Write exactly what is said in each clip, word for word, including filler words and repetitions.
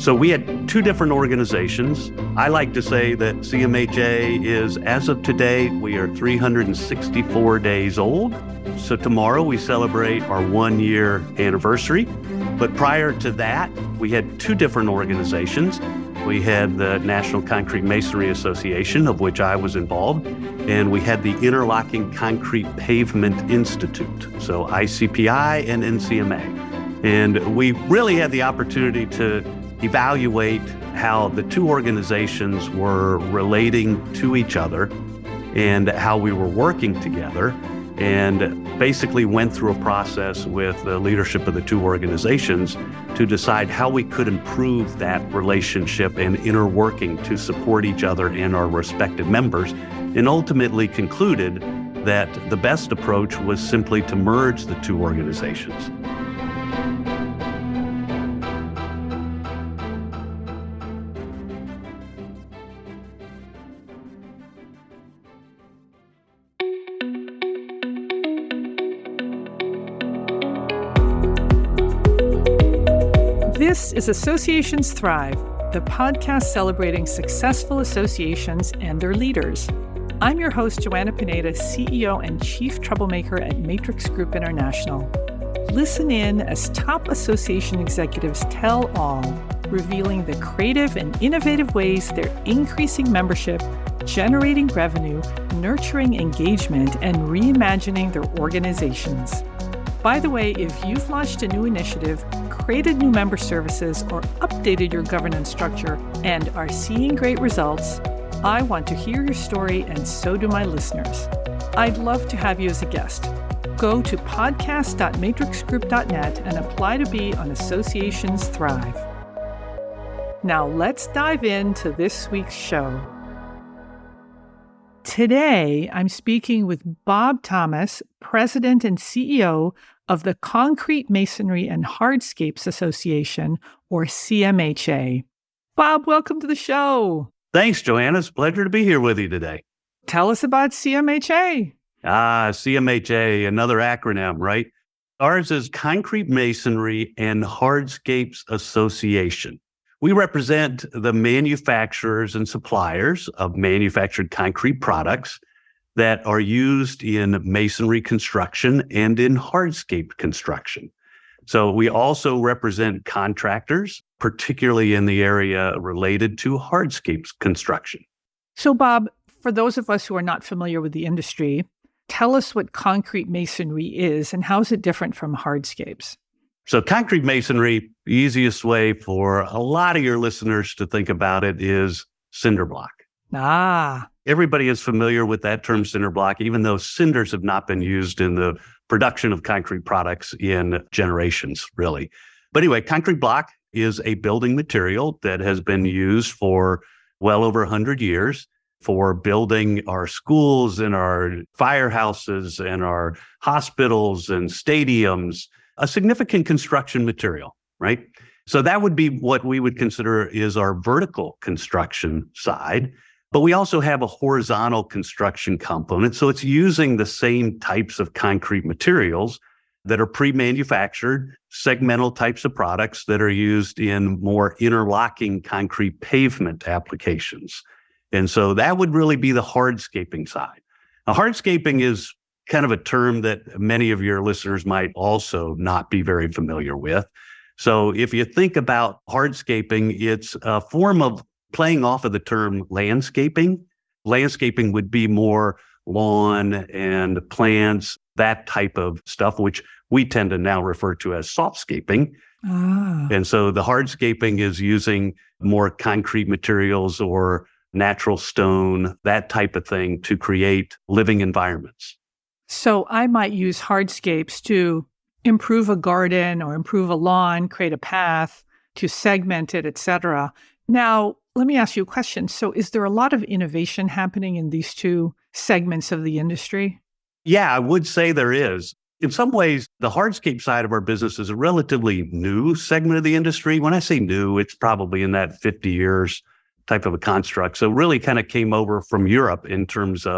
So we had two different organizations. I like to say that C M H A is, as of today, we are three hundred sixty-four days old. So tomorrow we celebrate our one-year anniversary. But prior to that, we had two different organizations. We had the National Concrete Masonry Association, of which I was involved, and we had the Interlocking Concrete Pavement Institute, so I C P I and N C M A. And we really had the opportunity to evaluate how the two organizations were relating to each other and how we were working together, and basically went through a process with the leadership of the two organizations to decide how we could improve that relationship and inner working to support each other and our respective members, and ultimately concluded that the best approach was simply to merge the two organizations. This is Associations Thrive, the podcast celebrating successful associations and their leaders. I'm your host, Joanna Pineda, C E O and Chief Troublemaker at Matrix Group International. Listen in as top association executives tell all, revealing the creative and innovative ways they're increasing membership, generating revenue, nurturing engagement, and reimagining their organizations. By the way, if you've launched a new initiative, created new member services, or updated your governance structure and are seeing great results, I want to hear your story, and so do my listeners. I'd love to have you as a guest. Go to podcast dot matrix group dot net and apply to be on Associations Thrive. Now let's dive into this week's show. Today, I'm speaking with Bob Thomas, President and C E O of the Concrete Masonry and Hardscapes Association, or C M H A. Bob, welcome to the show. Thanks, Joanna. It's a pleasure to be here with you today. Tell us about C M H A. Ah, C M H A, another acronym, right? Ours is Concrete Masonry and Hardscapes Association. We represent the manufacturers and suppliers of manufactured concrete products that are used in masonry construction and in hardscape construction. So we also represent contractors, particularly in the area related to hardscapes construction. So Bob, for those of us who are not familiar with the industry, tell us what concrete masonry is and how is it different from hardscapes? So concrete masonry, the easiest way for a lot of your listeners to think about it is cinder block. Ah. Everybody is familiar with that term cinder block, even though cinders have not been used in the production of concrete products in generations, really. But anyway, concrete block is a building material that has been used for well over one hundred years for building our schools and our firehouses and our hospitals and stadiums, a significant construction material, right? So that would be what we would consider is our vertical construction side. But we also have a horizontal construction component. So it's using the same types of concrete materials that are pre-manufactured, segmental types of products that are used in more interlocking concrete pavement applications. And so that would really be the hardscaping side. Now, hardscaping is kind of a term that many of your listeners might also not be very familiar with. So if you think about hardscaping, it's a form of playing off of the term landscaping. Landscaping would be more lawn and plants, that type of stuff, which we tend to now refer to as softscaping. Ah. And so the hardscaping is using more concrete materials or natural stone, that type of thing to create living environments. So I might use hardscapes to improve a garden or improve a lawn, create a path, to segment it, et cetera. Now, let me ask you a question. So is there a lot of innovation happening in these two segments of the industry? Yeah, I would say there is. In some ways, the hardscape side of our business is a relatively new segment of the industry. When I say new, it's probably in that fifty years type of a construct. So really kind of came over from Europe in terms of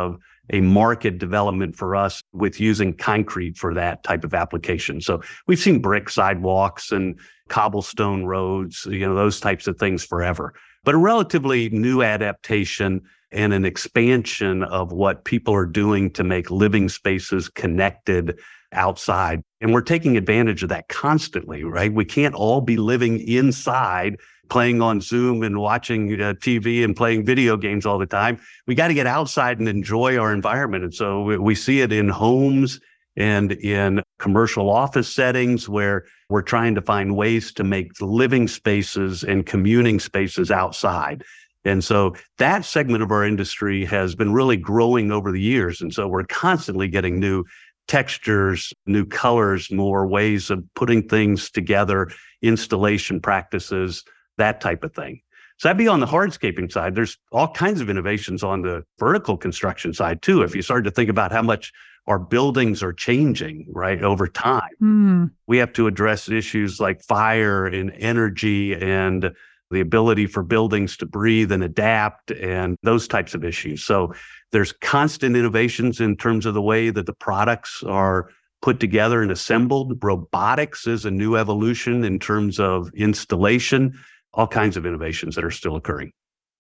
a market development for us with using concrete for that type of application. So we've seen brick sidewalks and cobblestone roads, you know, those types of things forever. But a relatively new adaptation and an expansion of what people are doing to make living spaces connected outside. And we're taking advantage of that constantly, right? We can't all be living inside, playing on Zoom and watching uh, T V and playing video games all the time. We got to get outside and enjoy our environment. And so we, we see it in homes and in commercial office settings where we're trying to find ways to make living spaces and commuting spaces outside. And so that segment of our industry has been really growing over the years. And so we're constantly getting new textures, new colors, more ways of putting things together, installation practices, that type of thing. So that'd be on the hardscaping side. There's all kinds of innovations on the vertical construction side too. If you start to think about how much our buildings are changing, right, over time, Mm. we have to address issues like fire and energy and the ability for buildings to breathe and adapt and those types of issues. So there's constant innovations in terms of the way that the products are put together and assembled. Robotics is a new evolution in terms of installation, all kinds of innovations that are still occurring.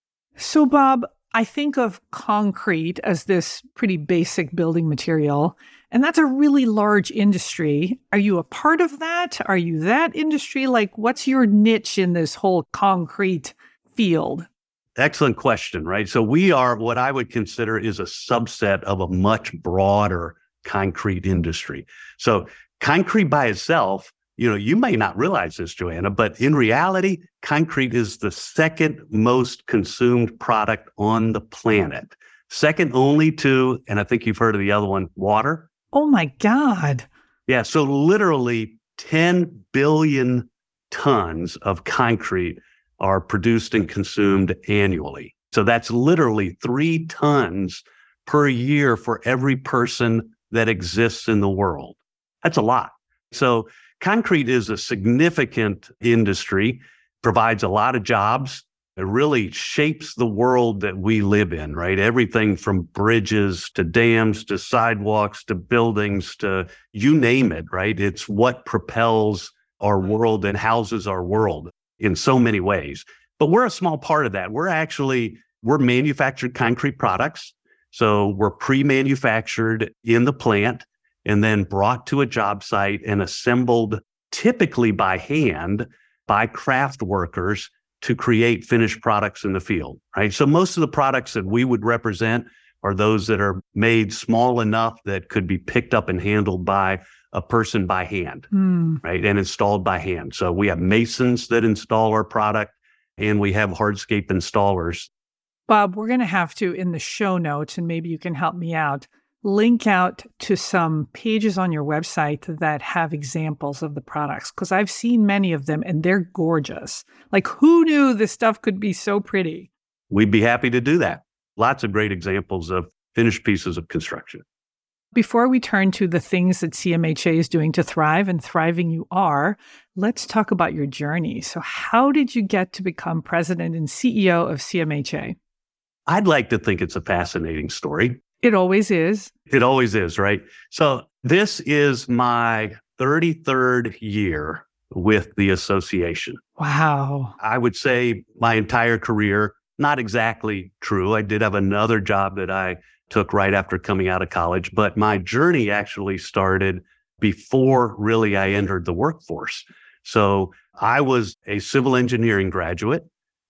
So, Bob, I think of concrete as this pretty basic building material, and that's a really large industry. Are you a part of that? Are you that industry? Like, what's your niche in this whole concrete field? Excellent question, right? So we are what I would consider is a subset of a much broader concrete industry. So concrete by itself, you know, you may not realize this, Joanna, but in reality, concrete is the second most consumed product on the planet. Second only to, and I think you've heard of the other one, water. Oh my God. Yeah, so literally ten billion tons of concrete are produced and consumed annually. So that's literally three tons per year for every person that exists in the world. That's a lot. So concrete is a significant industry, provides a lot of jobs. It really shapes the world that we live in, right? Everything from bridges to dams to sidewalks to buildings to you name it, right? It's what propels our world and houses our world in so many ways. But we're a small part of that. We're actually, we're manufactured concrete products. So we're pre-manufactured in the plant and then brought to a job site and assembled typically by hand by craft workers to create finished products in the field, right? So most of the products that we would represent are those that are made small enough that could be picked up and handled by a person by hand, Mm. right? And installed by hand. So we have masons that install our product and we have hardscape installers. Bob, we're going to have to, in the show notes, and maybe you can help me out, link out to some pages on your website that have examples of the products, because I've seen many of them and they're gorgeous. Like, who knew this stuff could be so pretty? We'd be happy to do that. Lots of great examples of finished pieces of construction. Before we turn to the things that C M H A is doing to thrive, and thriving you are, let's talk about your journey. So how did you get to become president and C E O of C M H A? I'd like to think it's a fascinating story. It always is. It always is, right? So this is my thirty-third year with the association. Wow. I would say my entire career, not exactly true. I did have another job that I took right after coming out of college, but my journey actually started before really I entered the workforce. So I was a civil engineering graduate.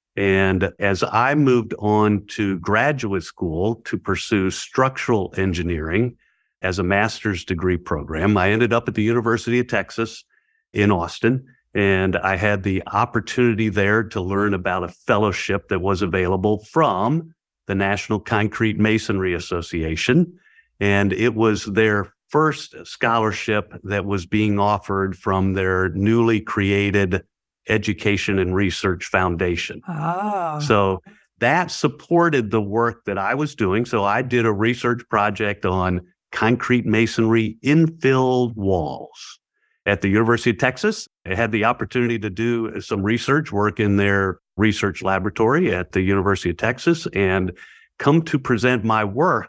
And as I moved on to graduate school to pursue structural engineering as a master's degree program, I ended up at the University of Texas in Austin. And I had the opportunity there to learn about a fellowship that was available from the National Concrete Masonry Association. And it was their first scholarship that was being offered from their newly created Education and Research Foundation. Ah. So that supported the work that I was doing. So I did a research project on concrete masonry infill walls at the University of Texas. I had the opportunity to do some research work in their research laboratory at the University of Texas and come to present my work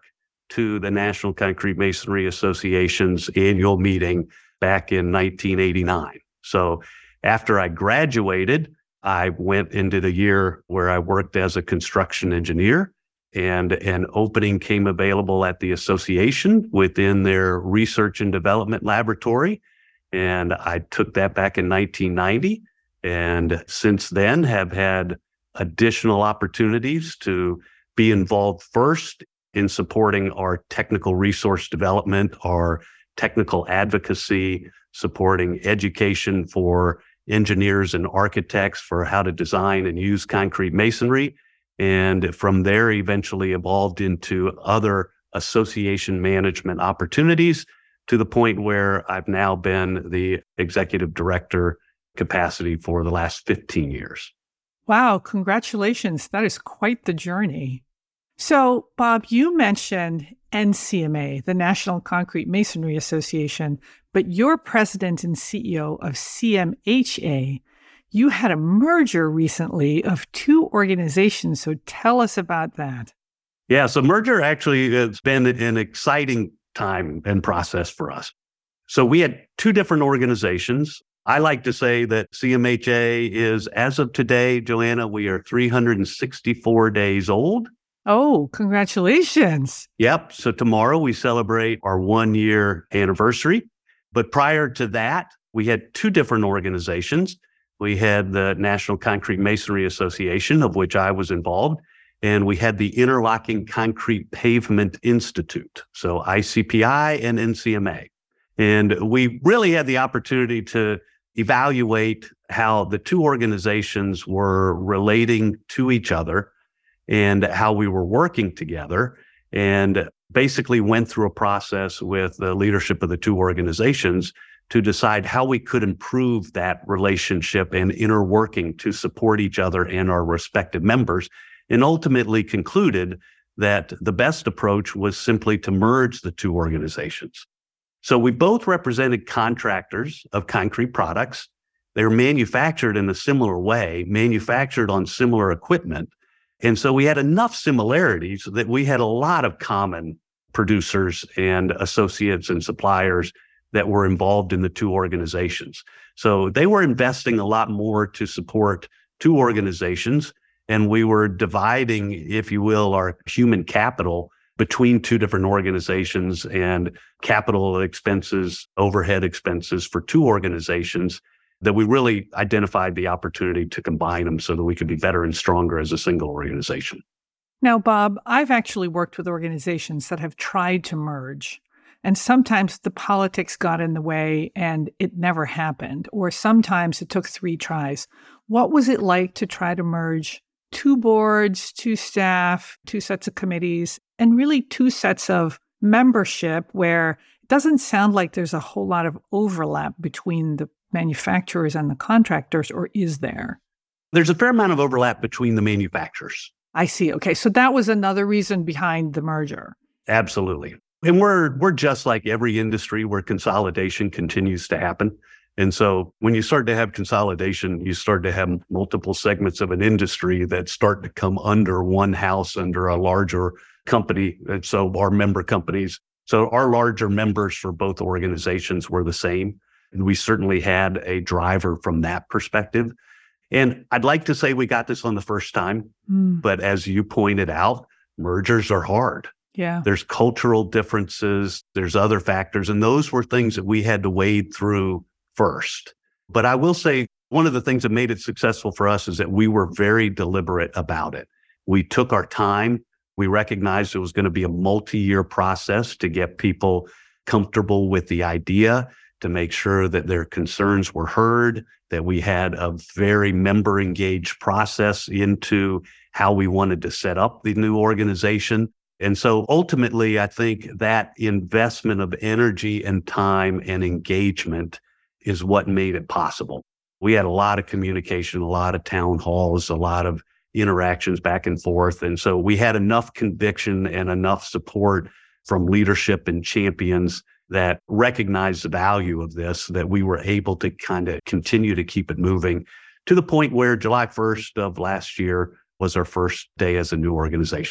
to the National Concrete Masonry Association's annual meeting back in nineteen eighty-nine. So after I graduated, I went into the year where I worked as a construction engineer, and an opening came available at the association within their research and development laboratory. And I took that back in nineteen ninety. And since then have had additional opportunities to be involved first in supporting our technical resource development, our technical advocacy, supporting education for engineers and architects for how to design and use concrete masonry. And from there, eventually evolved into other association management opportunities to the point where I've now been the executive director capacity for the last fifteen years. Wow, congratulations. That is quite the journey. So, Bob, you mentioned N C M A, the National Concrete Masonry Association, but you're president and C E O of C M H A. You had a merger recently of two organizations, so tell us about that. Yeah, so merger actually has been an exciting time and process for us. So we had two different organizations. I like to say that C M H A is, as of today, Joanna, we are three hundred sixty-four days old. Oh, congratulations. Yep. So tomorrow we celebrate our one year anniversary. But prior to that, we had two different organizations. We had the National Concrete Masonry Association, of which I was involved, and we had the Interlocking Concrete Pavement Institute, so I C P I and N C M A. And we really had the opportunity to evaluate how the two organizations were relating to each other and how we were working together, and basically went through a process with the leadership of the two organizations to decide how we could improve that relationship and inner working to support each other and our respective members, and ultimately concluded that the best approach was simply to merge the two organizations. So we both represented contractors of concrete products. They were manufactured in a similar way, manufactured on similar equipment. And so we had enough similarities that we had a lot of common producers and associates and suppliers that were involved in the two organizations. So they were investing a lot more to support two organizations, and we were dividing, if you will, our human capital between two different organizations and capital expenses, overhead expenses for two organizations, that we really identified the opportunity to combine them so that we could be better and stronger as a single organization. Now, Bob, I've actually worked with organizations that have tried to merge, and sometimes the politics got in the way and it never happened, or sometimes it took three tries. What was it like to try to merge two boards, two staff, two sets of committees, and really two sets of membership where it doesn't sound like there's a whole lot of overlap between the manufacturers and the contractors, or is there? There's a fair amount of overlap between the manufacturers. I see. Okay. So that was another reason behind the merger. Absolutely. And we're we're just like every industry where consolidation continues to happen. And so when you start to have consolidation, you start to have multiple segments of an industry that start to come under one house, under a larger company. And so our member companies, so our larger members for both organizations were the same. And we certainly had a driver from that perspective. And I'd like to say we got this on the first time, mm. but as you pointed out, mergers are hard. Yeah. There's cultural differences, there's other factors, and those were things that we had to wade through first. But I will say one of the things that made it successful for us is that we were very deliberate about it. We took our time. We recognized it was going to be a multi-year process to get people comfortable with the idea, to make sure that their concerns were heard, that we had a very member engaged process into how we wanted to set up the new organization. And so ultimately, I think that investment of energy and time and engagement is what made it possible. We had a lot of communication, a lot of town halls, a lot of interactions back and forth. And so we had enough conviction and enough support from leadership and champions that recognized the value of this, that we were able to kind of continue to keep it moving to the point where July first of last year was our first day as a new organization.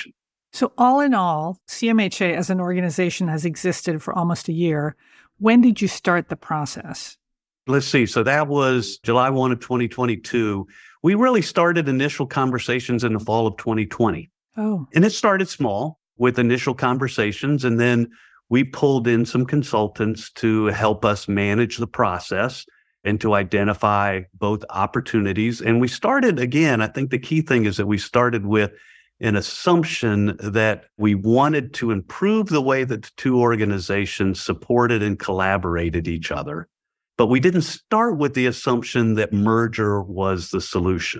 So all in all, C M H A as an organization has existed for almost a year. When did you start the process? Let's see. So that was July first of twenty twenty-two. We really started initial conversations in the fall of twenty twenty. Oh, And it started small with initial conversations. And then we pulled in some consultants to help us manage the process and to identify both opportunities. And we started, again, I think the key thing is that we started with an assumption that we wanted to improve the way that the two organizations supported and collaborated each other. But we didn't start with the assumption that merger was the solution.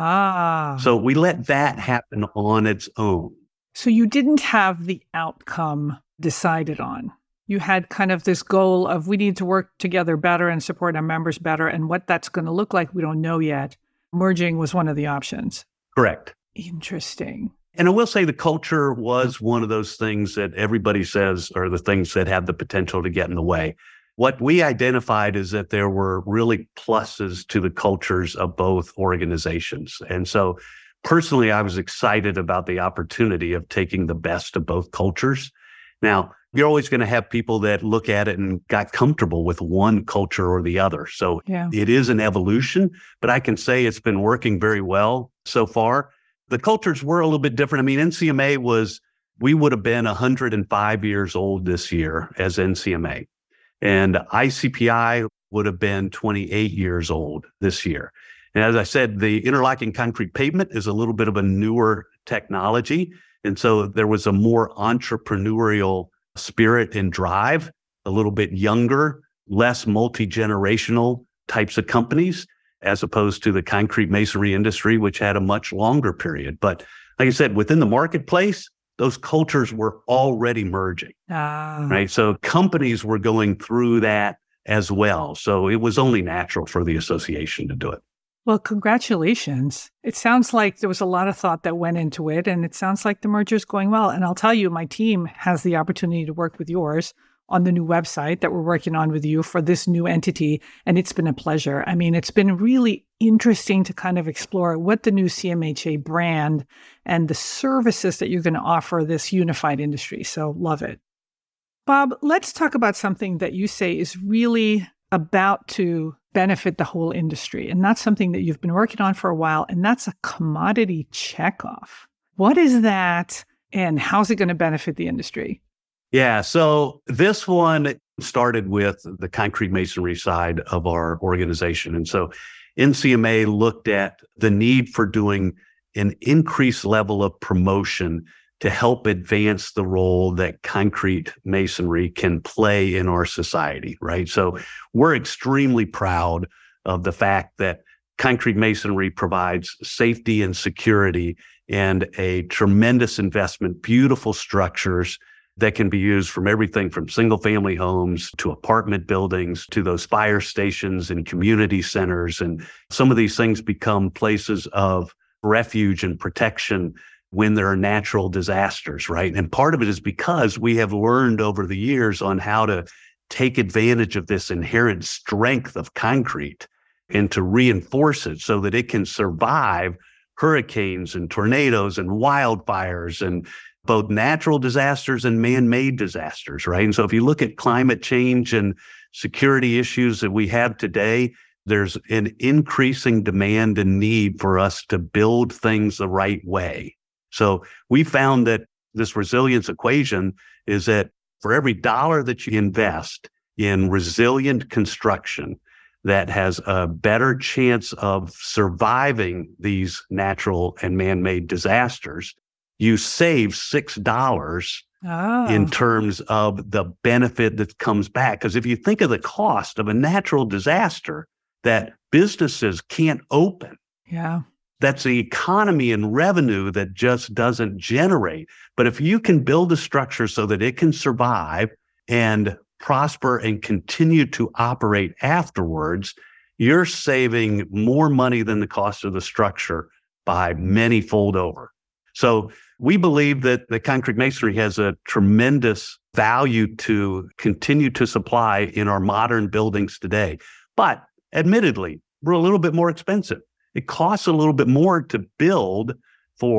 ah. So we let that happen on its own. So you didn't have the outcome decided on. You had kind of this goal of we need to work together better and support our members better. And what that's going to look like, we don't know yet. Merging was one of the options. Correct. Interesting. And I will say the culture was one of those things that everybody says are the things that have the potential to get in the way. What we identified is that there were really pluses to the cultures of both organizations. And so personally, I was excited about the opportunity of taking the best of both cultures. Now, you're always going to have people that look at it and got comfortable with one culture or the other. So Yeah. it is an evolution, but I can say it's been working very well so far. The cultures were a little bit different. I mean, N C M A was, we would have been one hundred five years old this year as N C M A. And I C P I would have been twenty-eight years old this year. And as I said, the interlocking concrete pavement is a little bit of a newer technology. And so there was a more entrepreneurial spirit and drive, a little bit younger, less multi-generational types of companies, as opposed to the concrete masonry industry, which had a much longer period. But like I said, within the marketplace, those cultures were already merging, Ah. right? So companies were going through that as well. So it was only natural for the association to do it. Well, congratulations. It sounds like there was a lot of thought that went into it, and it sounds like the merger is going well. And I'll tell you, my team has the opportunity to work with yours on the new website that we're working on with you for this new entity, and it's been a pleasure. I mean, it's been really interesting to kind of explore what the new C M H A brand and the services that you're going to offer this unified industry. So love it. Bob, let's talk about something that you say is really about to benefit the whole industry. And that's something that you've been working on for a while, and that's a commodity checkoff. What is that, and how's it going to benefit the industry? Yeah, so this one started with the concrete masonry side of our organization. And so N C M A looked at the need for doing an increased level of promotion to help advance the role that concrete masonry can play in our society, right? So we're extremely proud of the fact that concrete masonry provides safety and security and a tremendous investment, beautiful structures that can be used from everything from single family homes to apartment buildings to those fire stations and community centers. And some of these things become places of refuge and protection when there are natural disasters, right? And part of it is because we have learned over the years on how to take advantage of this inherent strength of concrete and to reinforce it so that it can survive hurricanes and tornadoes and wildfires and both natural disasters and man-made disasters, right? And so if you look at climate change and security issues that we have today, there's an increasing demand and need for us to build things the right way. So we found that this resilience equation is that for every dollar that you invest in resilient construction that has a better chance of surviving these natural and man-made disasters, you save six dollars Oh. in terms of the benefit that comes back. Because if you think of the cost of a natural disaster that businesses can't open, Yeah. that's the economy and revenue that just doesn't generate. But if you can build a structure so that it can survive and prosper and continue to operate afterwards, you're saving more money than the cost of the structure by many fold over. So we believe that the concrete masonry has a tremendous value to continue to supply in our modern buildings today. But admittedly, we're a little bit more expensive. It costs a little bit more to build for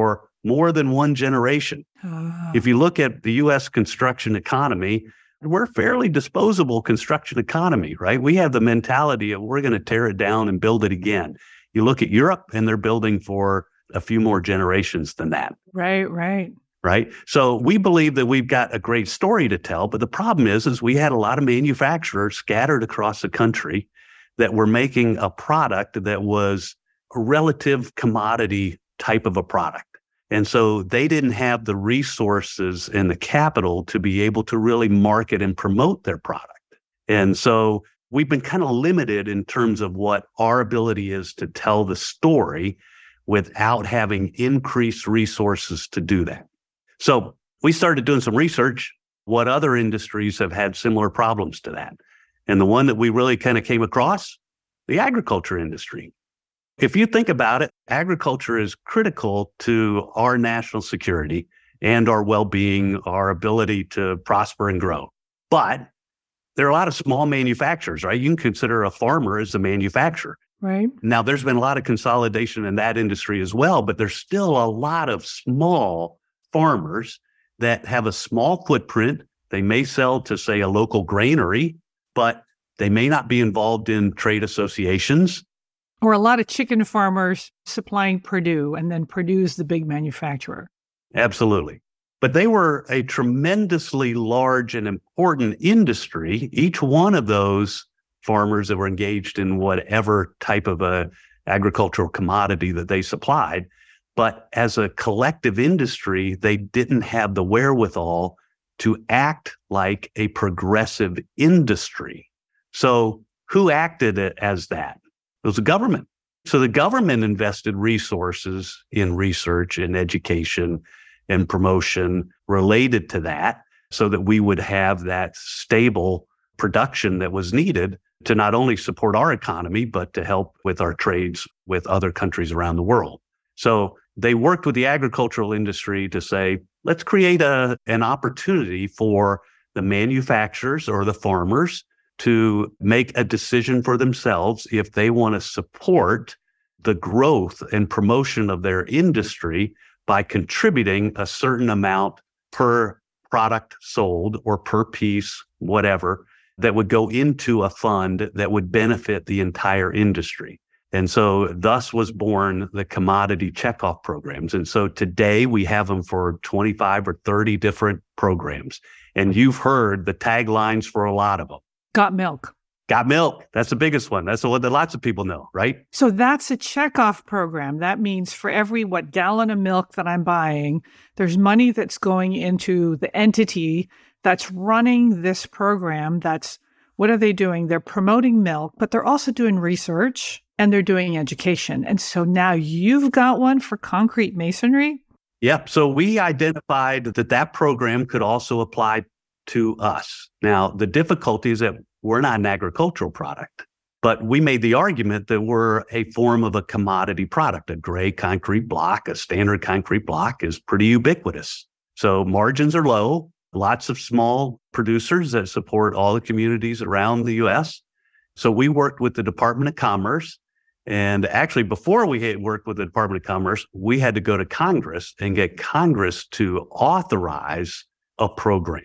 more than one generation. Ah. If you look at the U S construction economy, we're a fairly disposable construction economy, right? We have the mentality of we're going to tear it down and build it again. You look at Europe and they're building for a few more generations than that. Right, right. Right. So we believe that we've got a great story to tell. But the problem is, is we had a lot of manufacturers scattered across the country that were making a product that was a relative commodity type of a product. And so they didn't have the resources and the capital to be able to really market and promote their product. And so we've been kind of limited in terms of what our ability is to tell the story without having increased resources to do that. So we started doing some research, what other industries have had similar problems to that. And the one that we really kind of came across, the agriculture industry. If you think about it, agriculture is critical to our national security and our well-being, our ability to prosper and grow. But there are a lot of small manufacturers, right? You can consider a farmer as a manufacturer. Right. Now, there's been a lot of consolidation in that industry as well, but there's still a lot of small farmers that have a small footprint. They may sell to, say, a local granary, but they may not be involved in trade associations. Or a lot of chicken farmers supplying Purdue, and then Purdue's the big manufacturer. Absolutely. But they were a tremendously large and important industry. Each one of those farmers that were engaged in whatever type of a agricultural commodity that they supplied. But as a collective industry, they didn't have the wherewithal to act like a progressive industry. So who acted as that? It was the government. So the government invested resources in research and education and promotion related to that so that we would have that stable production that was needed to not only support our economy, but to help with our trades with other countries around the world. So they worked with the agricultural industry to say, let's create a, an opportunity for the manufacturers or the farmers to make a decision for themselves if they want to support the growth and promotion of their industry by contributing a certain amount per product sold or per piece, whatever, that would go into a fund that would benefit the entire industry. And so thus was born the commodity checkoff programs. And so today we have them for twenty-five or thirty different programs. And you've heard the taglines for a lot of them. Got milk. Got milk. That's the biggest one. That's the one that lots of people know, right? So that's a checkoff program. That means for every, what, gallon of milk that I'm buying, there's money that's going into the entity that's running this program. That's, what are they doing? They're promoting milk, but they're also doing research and they're doing education. And so now you've got one for concrete masonry? Yep. So we identified that that program could also apply to us. Now, the difficulty is that we're not an agricultural product, but we made the argument that we're a form of a commodity product. A gray concrete block, a standard concrete block is pretty ubiquitous. So margins are low, lots of small producers that support all the communities around the U S. So we worked with the Department of Commerce. And actually, before we had worked with the Department of Commerce, we had to go to Congress and get Congress to authorize a program.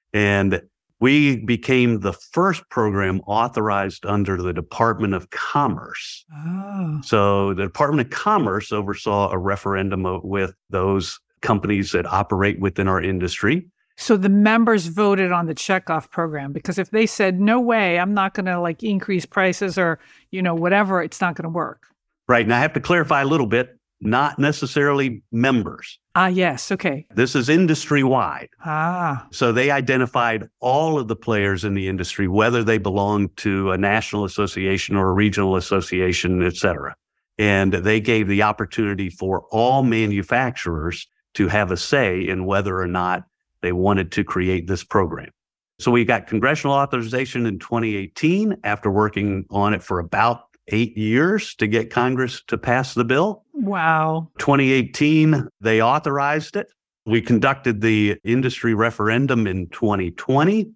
And we became the first program authorized under the Department of Commerce. Oh. So the Department of Commerce oversaw a referendum with those companies that operate within our industry. So the members voted on the checkoff program, because if they said, no way, I'm not going to like increase prices or, you know, whatever, it's not going to work. Right. And I have to clarify a little bit, not necessarily members. Ah, yes. Okay. This is industry-wide. Ah. So they identified all of the players in the industry, whether they belong to a national association or a regional association, et cetera. And they gave the opportunity for all manufacturers to have a say in whether or not they wanted to create this program. So we got congressional authorization in twenty eighteen after working on it for about eight years to get Congress to pass the bill. Wow. twenty eighteen, they authorized it. We conducted the industry referendum in twenty twenty,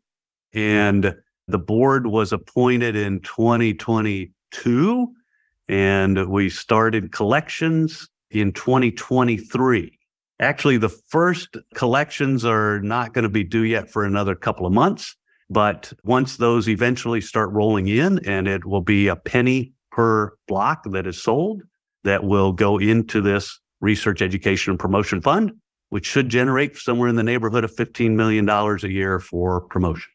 and the board was appointed in twenty twenty-two, and we started collections in twenty twenty-three. Actually, the first collections are not going to be due yet for another couple of months. But once those eventually start rolling in, and it will be a penny per block that is sold, that will go into this research, education, and promotion fund, which should generate somewhere in the neighborhood of fifteen million dollars a year for promotion.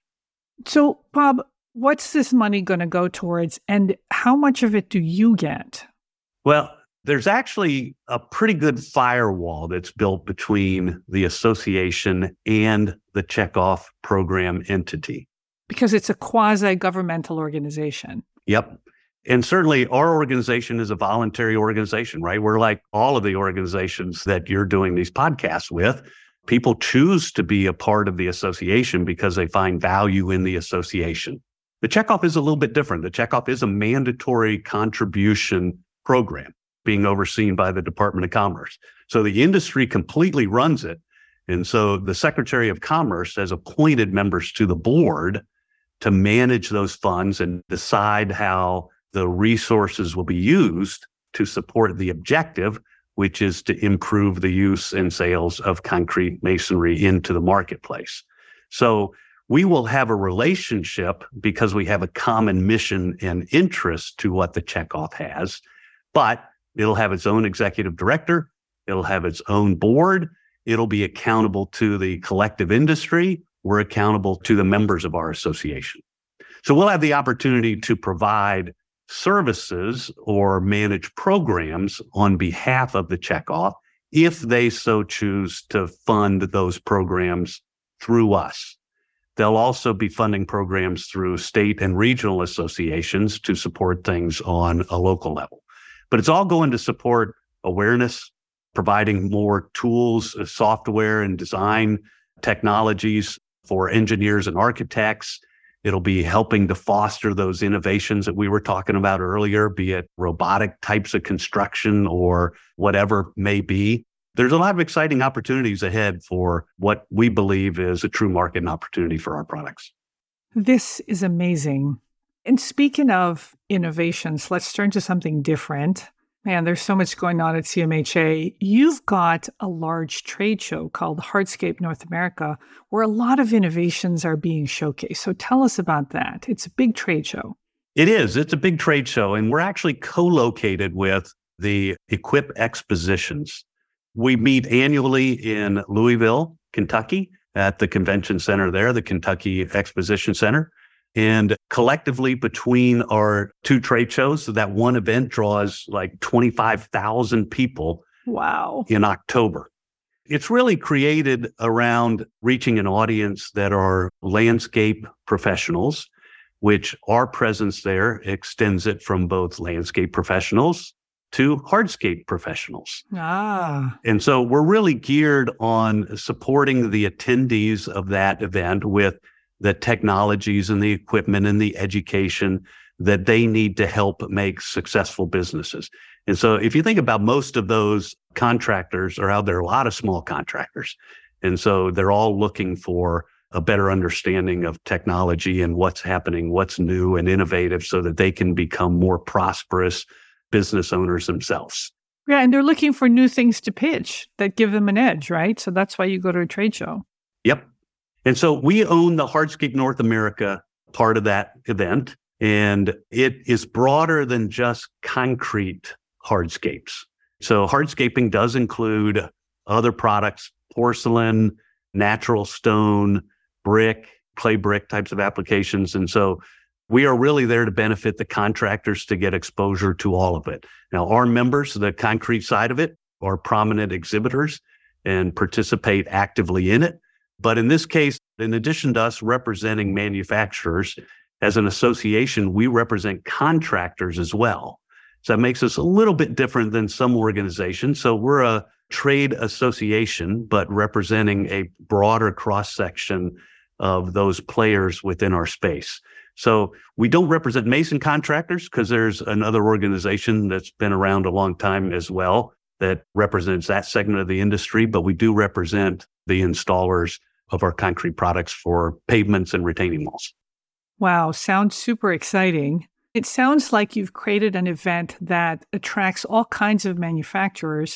So, Bob, what's this money going to go towards, and how much of it do you get? Well, there's actually a pretty good firewall that's built between the association and the checkoff program entity. Because it's a quasi-governmental organization. Yep. And certainly our organization is a voluntary organization, right? We're like all of the organizations that you're doing these podcasts with. People choose to be a part of the association because they find value in the association. The checkoff is a little bit different. The checkoff is a mandatory contribution program being overseen by the Department of Commerce. So the industry completely runs it. And so the Secretary of Commerce has appointed members to the board to manage those funds and decide how the resources will be used to support the objective, which is to improve the use and sales of concrete masonry into the marketplace. So we will have a relationship because we have a common mission and interest to what the checkoff has, but it'll have its own executive director. It'll have its own board. It'll be accountable to the collective industry. We're accountable to the members of our association. So we'll have the opportunity to provide services or manage programs on behalf of the checkoff if they so choose to fund those programs through us. They'll also be funding programs through state and regional associations to support things on a local level. But it's all going to support awareness, providing more tools, software and design technologies for engineers and architects. It'll be helping to foster those innovations that we were talking about earlier, be it robotic types of construction or whatever may be. There's a lot of exciting opportunities ahead for what we believe is a true market and opportunity for our products. This is amazing. And speaking of innovations, let's turn to something different. Man, there's so much going on at C M H A. You've got a large trade show called Hardscape North America, where a lot of innovations are being showcased. So tell us about that. It's a big trade show. It is. It's a big trade show, and we're actually co-located with the Equip Expositions. We meet annually in Louisville, Kentucky, at the convention center there, the Kentucky Exposition Center. And collectively between our two trade shows, so that one event draws like twenty-five thousand people. Wow. In October. It's really created around reaching an audience that are landscape professionals, which our presence there extends it from both landscape professionals to hardscape professionals. Ah. And so we're really geared on supporting the attendees of that event with the technologies and the equipment and the education that they need to help make successful businesses. And so if you think about most of those contractors are out there, a lot of small contractors. And so they're all looking for a better understanding of technology and what's happening, what's new and innovative so that they can become more prosperous business owners themselves. Yeah, and they're looking for new things to pitch that give them an edge, right? So that's why you go to a trade show. Yep. And so we own the Hardscape North America part of that event, and it is broader than just concrete hardscapes. So hardscaping does include other products, porcelain, natural stone, brick, clay brick types of applications. And so we are really there to benefit the contractors to get exposure to all of it. Now, our members, the concrete side of it, are prominent exhibitors and participate actively in it. But in this case, in addition to us representing manufacturers, as an association, we represent contractors as well. So that makes us a little bit different than some organizations. So we're a trade association, but representing a broader cross-section of those players within our space. So we don't represent mason contractors because there's another organization that's been around a long time as well that represents that segment of the industry, but we do represent the installers of our concrete products for pavements and retaining walls. Wow, sounds super exciting. It sounds like you've created an event that attracts all kinds of manufacturers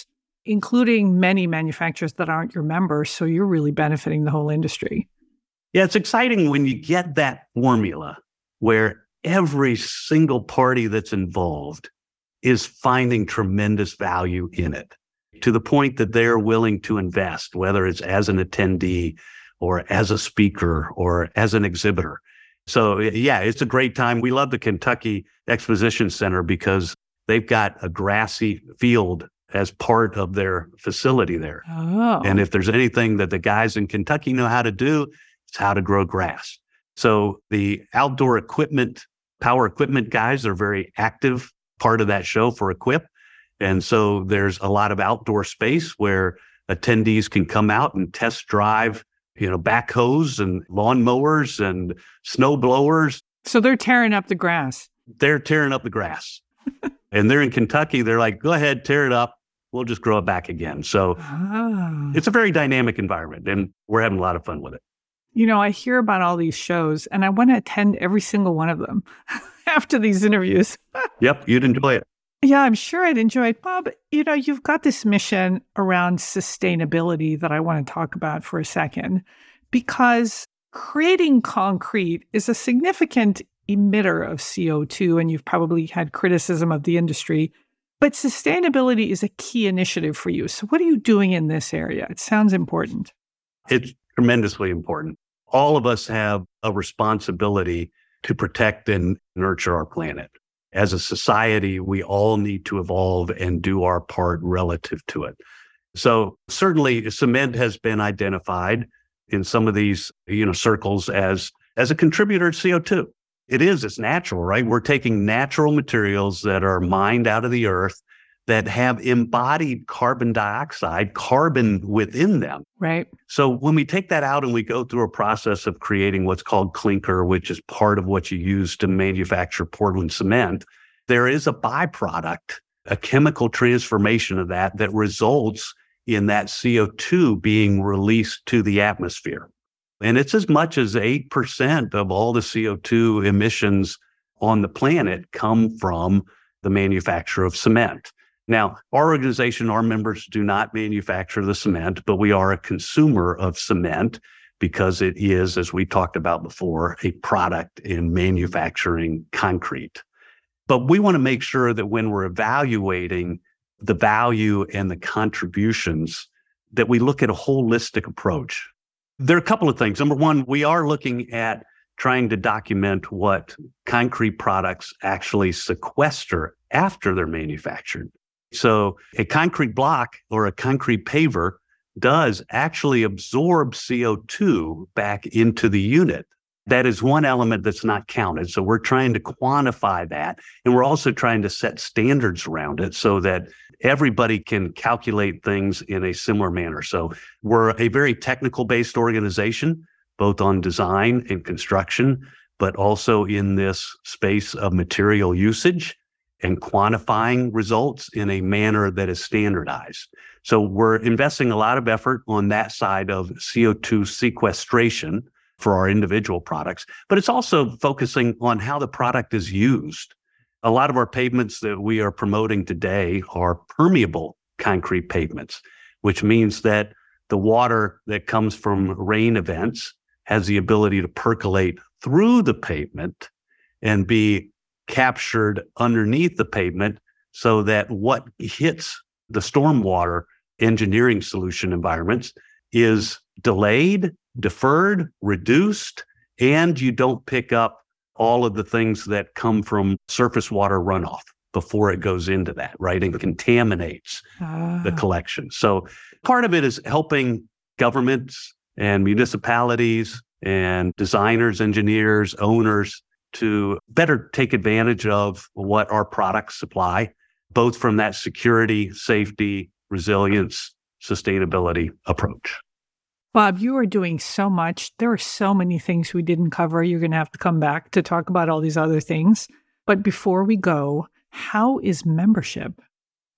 including many manufacturers that aren't your members. So you're really benefiting the whole industry. Yeah, it's exciting when you get that formula where every single party that's involved is finding tremendous value in it, to the point that they're willing to invest, whether it's as an attendee or as a speaker or as an exhibitor. So yeah, it's a great time. We love the Kentucky Exposition Center because they've got a grassy field as part of their facility there. Oh. And if there's anything that the guys in Kentucky know how to do, it's how to grow grass. So the outdoor equipment, power equipment guys are very active part of that show for Equip. And so there's a lot of outdoor space where attendees can come out and test drive, you know, backhoes and lawn mowers and snow blowers. So they're tearing up the grass. They're tearing up the grass. And they're in Kentucky. They're like, go ahead, tear it up. We'll just grow it back again. So Ah. it's a very dynamic environment, and we're having a lot of fun with it. You know, I hear about all these shows, and I want to attend every single one of them after these interviews. Yep, you'd enjoy it. Yeah, I'm sure I'd enjoy it. Bob, you know, you've got this mission around sustainability that I want to talk about for a second, because creating concrete is a significant emitter of C O two, and you've probably had criticism of the industry. But sustainability is a key initiative for you. So what are you doing in this area? It sounds important. It's tremendously important. All of us have a responsibility to protect and nurture our planet. As a society, we all need to evolve and do our part relative to it. So certainly cement has been identified in some of these, you know, circles as, as a contributor to C O two. It is, it's natural, right? We're taking natural materials that are mined out of the earth that have embodied carbon dioxide, carbon within them. Right. So when we take that out and we go through a process of creating what's called clinker, which is part of what you use to manufacture Portland cement, there is a byproduct, a chemical transformation of that that results in that C O two being released to the atmosphere. And it's as much as eight percent of all the C O two emissions on the planet come from the manufacture of cement. Now, our organization, our members do not manufacture the cement, but we are a consumer of cement because it is, as we talked about before, a product in manufacturing concrete. But we want to make sure that when we're evaluating the value and the contributions, that we look at a holistic approach. There are a couple of things. Number one, we are looking at trying to document what concrete products actually sequester after they're manufactured. So a concrete block or a concrete paver does actually absorb C O two back into the unit. That is one element that's not counted. So we're trying to quantify that. And we're also trying to set standards around it so that everybody can calculate things in a similar manner. So we're a very technical-based organization, both on design and construction, but also in this space of material usage and quantifying results in a manner that is standardized. So we're investing a lot of effort on that side of C O two sequestration for our individual products, but it's also focusing on how the product is used. A lot of our pavements that we are promoting today are permeable concrete pavements, which means that the water that comes from rain events has the ability to percolate through the pavement and be captured underneath the pavement so that what hits the stormwater engineering solution environments is delayed, deferred, reduced, and you don't pick up all of the things that come from surface water runoff before it goes into that, right? And contaminates Ah. the collection. So part of it is helping governments and municipalities and designers, engineers, owners to better take advantage of what our products supply, both from that security, safety, resilience, sustainability approach. Bob, you are doing so much. There are so many things we didn't cover. You're going to have to come back to talk about all these other things. But before we go, how is membership?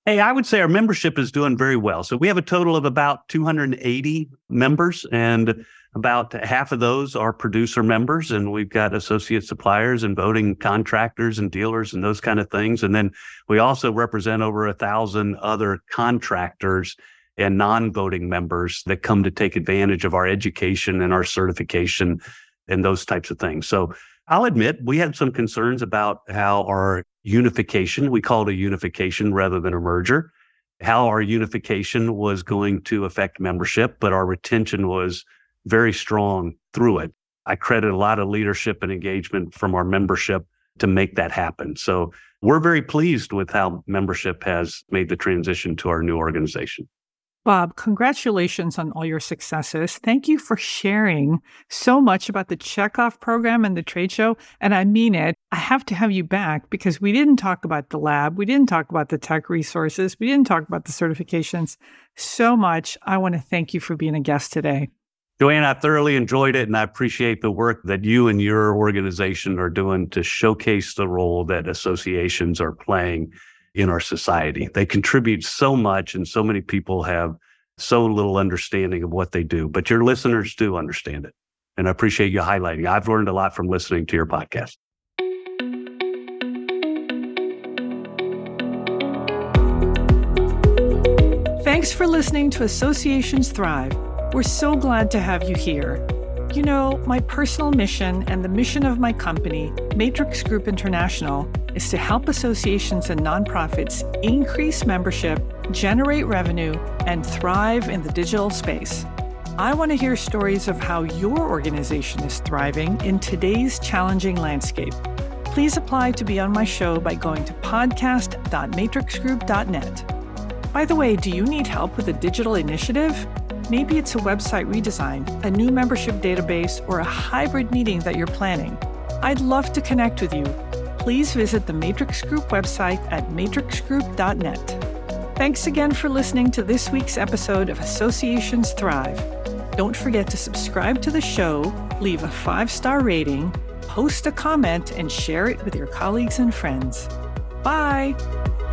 Hey, I would say our membership is doing very well. So we have a total of about two hundred eighty members, and about half of those are producer members. And we've got associate suppliers and voting contractors and dealers and those kind of things. And then we also represent over a thousand other contractors and non-voting members that come to take advantage of our education and our certification and those types of things. So I'll admit we had some concerns about how our unification, we call it a unification rather than a merger, how our unification was going to affect membership, but our retention was very strong through it. I credit a lot of leadership and engagement from our membership to make that happen. So we're very pleased with how membership has made the transition to our new organization. Bob, congratulations on all your successes. Thank you for sharing so much about the checkoff program and the trade show. And I mean it. I have to have you back because we didn't talk about the lab. We didn't talk about the tech resources. We didn't talk about the certifications so much. I want to thank you for being a guest today. Joanne, I thoroughly enjoyed it, and I appreciate the work that you and your organization are doing to showcase the role that associations are playing in our society. They contribute so much, and so many people have so little understanding of what they do, but your listeners do understand it. And I appreciate you highlighting. I've learned a lot from listening to your podcast. Thanks for listening to Associations Thrive. We're so glad to have you here. You know, my personal mission and the mission of my company, Matrix Group International, is to help associations and nonprofits increase membership, generate revenue, and thrive in the digital space. I want to hear stories of how your organization is thriving in today's challenging landscape. Please apply to be on my show by going to podcast dot matrix group dot net. By the way, do you need help with a digital initiative? Maybe it's a website redesign, a new membership database, or a hybrid meeting that you're planning. I'd love to connect with you. Please visit the Matrix Group website at matrix group dot net. Thanks again for listening to this week's episode of Associations Thrive. Don't forget to subscribe to the show, leave a five-star rating, post a comment, and share it with your colleagues and friends. Bye!